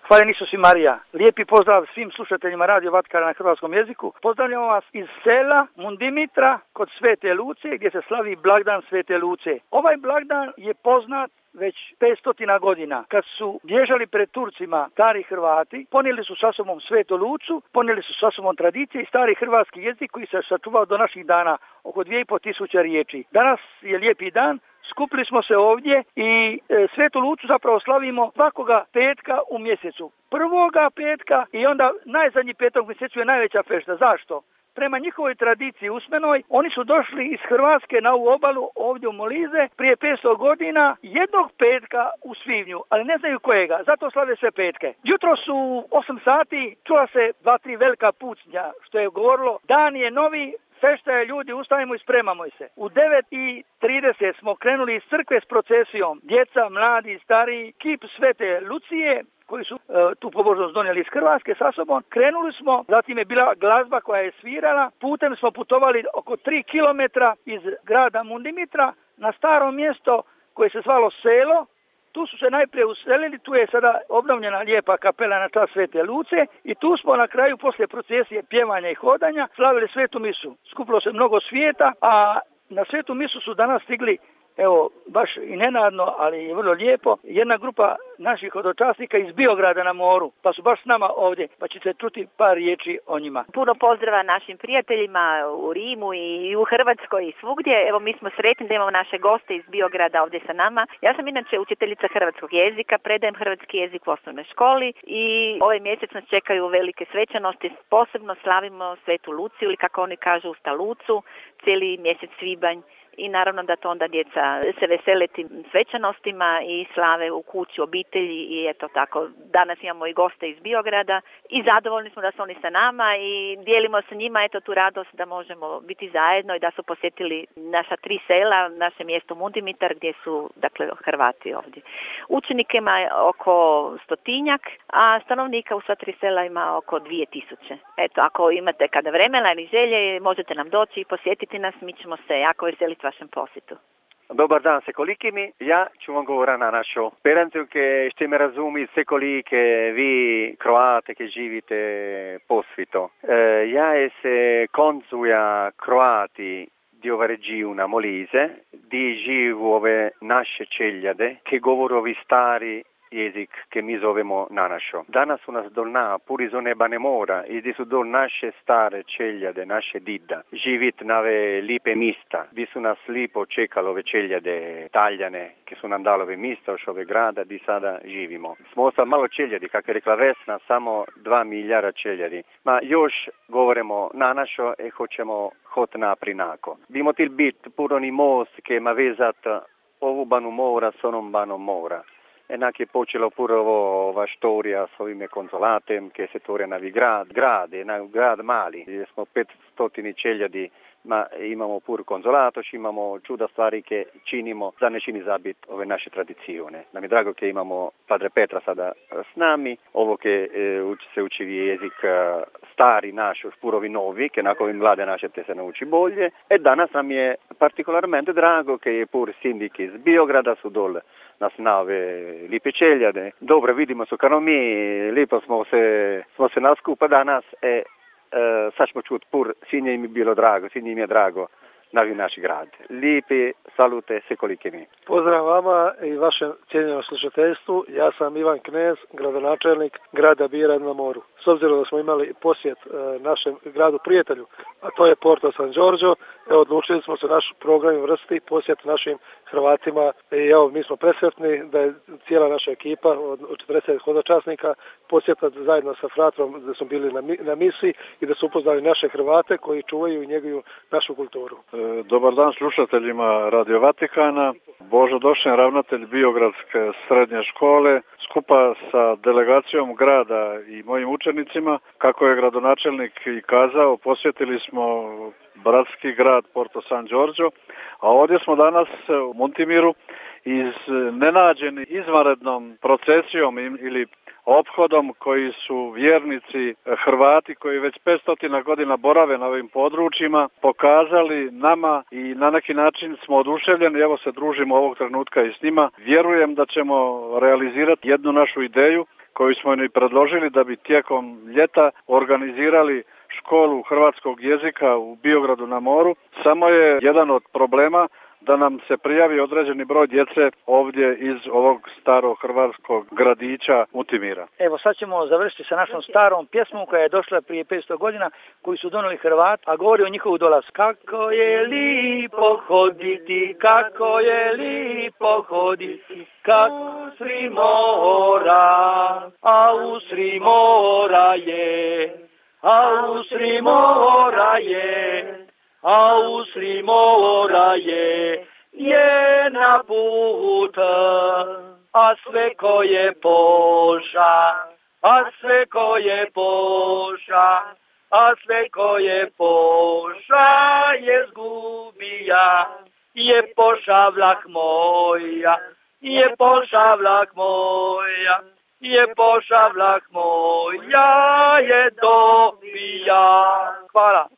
Hvala Isus i Marija. Lijepi pozdrav svim slušateljima Radio Vatikana na hrvatskom jeziku. Pozdravljamo vas iz sela Mundimitra kod Svete Luce gdje se slavi blagdan Svete Luce. Ovaj blagdan je poznat već 500 godina. Kad su bježali pred Turcima stari Hrvati, ponijeli su sa sobom Svetu Lucu, ponijeli su sa sobom tradicije i stari hrvatski jezik koji se sačuvao do naših dana, oko 2500 riječi. Danas je lijepi dan. Skupili smo se ovdje i Svetu Lucu zapravo slavimo svakoga petka u mjesecu. Prvoga petka i onda najzadnji petak u mjesecu je najveća fešta. Zašto? Prema njihovoj tradiciji usmenoj, oni su došli iz Hrvatske na ovu obalu ovdje u Molize prije 500 godina jednog petka u svibnju, ali ne znaju kojega, zato slave sve petke. Jutro su 8 sati, čula se 2-3 velika pucnja, što je govorilo dan je novi, fešta je, ljudi, ustajemo i spremamo se. U 9:30 smo krenuli iz crkve s procesijom. Djeca, mladi, stariji, kip Svete Lucije, koji su tu pobožnost donijeli iz Hrvatske sa sobom. Krenuli smo, zatim je bila glazba koja je svirala. Putem smo putovali oko 3 kilometra iz grada Mundimitra na staro mjesto koje se zvalo Selo. Tu su se najprije uselili, tu je sada obnovljena lijepa kapela na čast Svete Luce i tu smo na kraju poslije procesije pjevanja i hodanja slavili Svetu misu. Skupilo se mnogo svijeta, a na Svetu misu su danas stigli, evo, baš i nenadno, ali i vrlo lijepo, jedna grupa naših hodočasnika iz Biograda na moru, pa su baš s nama ovdje, pa ćete čuti par riječi o njima. Puno pozdrava našim prijateljima u Rimu i u Hrvatskoj i svugdje. Evo, mi smo sretni da imamo naše goste iz Biograda ovdje sa nama. Ja sam inače učiteljica hrvatskog jezika, predajem hrvatski jezik u osnovnoj školi i ovaj mjesec nas čekaju velike svečanosti. Posebno slavimo Svetu Luciju ili kako oni kažu Usta Lucu, cijeli mjesec svibanj. I naravno da to onda djeca se vesele tim svečanostima i slave u kući, obitelji i eto tako. Danas imamo i goste iz Biograda i zadovoljni smo da su oni sa nama i dijelimo sa njima eto tu radost da možemo biti zajedno i da su posjetili naša 3 sela, naše mjesto Mundimitar gdje su dakle Hrvati ovdje. Učenika ima oko 100-tinjak, a stanovnika u sva 3 sela ima oko 2000. Eto, ako imate kada vremena ili želje, možete nam doći i posjetiti nas, mi ćemo se jako veseliti vašem posjetu. Dobar dan secolikimi, ja ću vam govoriti na našo. Penso che ste me razumi secoli che vi croate che živite posvito. Ja je se konzuja croati di ove regiuna Molise, di živu ove naše čeljade, che govorovi stari jezik che mi zovemo nanašo. Danas su nas dolna puri zone Banemora i di su dol naše stare čeljade, naše dida. Živit nave lipe mista. Di su nas lipo čekalo ove čeljade taljane, che su nam dalo ove mista još ove grada, di sada živimo. Smo ostali malo čeljadi, kako je rekla Vesna, samo 2 milijara čeljadi. Ma još govorimo nanašo e hoćemo hot naprinako. Bimo til bit puroni most che ma vezat ovu banu mora s onom banom mora. Enak je počelo prvo ova štorija s ovime konzolatem, che se tvoria navi grad mali, gdje smo 500 čeljadi, ma imamo pur konzolatoš, imamo čuda stvari che činimo za ne čini zabit ove naše tradicione. Nam je drago che imamo Padre Petra sada s nami, ovo che se uči jezik stari naš, purovi novi, che nakon mlade naše te se nauči bolje. E danas nam je partikolarmente drago che je pur sindik iz Biograda su dole nas nave lipe čeljade. Dobro, vidimo su kao mi, lipo smo se naskupa danas, sad ćemo čuti pur, sinje im je bilo drago, sinje im je drago navi naš grad. Lijepi salute sekolike mi. Pozdrav vama i vašem cijenjenom slušateljstvu. Ja sam Ivan Knez, gradonačelnik grada Biograd na moru. S obzirom da smo imali posjet našem gradu prijatelju, a to je Porto San Giorgio, odlučili smo se naš program vrsti posjet našim Hrvatima i evo mi smo presretni da je cijela naša ekipa od 40 hodočasnika posjetila zajedno sa fratrom da smo bili na misiji i da su upoznali naše Hrvate koji čuvaju i njeguju našu kulturu. Dobar dan slušateljima Radio Vatikana. Božo Došen, ravnatelj Biogradske srednje škole, skupa sa delegacijom grada i mojim učenicima, kako je gradonačelnik i kazao, posjetili smo bratski grad Porto San Giorgio, a ovdje smo danas u Montimiru iznenađeni izvanrednom procesijom ili ophodom koji su vjernici Hrvati koji već 500 godina borave na ovim područjima pokazali nama i na neki način smo oduševljeni, evo se družimo ovog trenutka i s njima. Vjerujem da ćemo realizirati jednu našu ideju koju smo i predložili da bi tijekom ljeta organizirali školu hrvatskog jezika u Biogradu na moru. Samo je jedan od problema da nam se prijavi određeni broj djece ovdje iz ovog starog hrvatskog gradića Montimira. Evo sad ćemo završiti sa našom starom pjesmom koja je došla prije 500 godina koju su donijeli Hrvati, a govori o njihovu dolasku. Kako je lipo hoditi, kako je lipo hoditi, kako usri mora, a usri mora je, a usri mora je. A usri mora je na puta, a sve ko je poša, a sve ko je poša, a sve ko je poša je zgubija, je poša vlah moja, je poša vlah moja, je poša vlah moja je dobija. Hvala.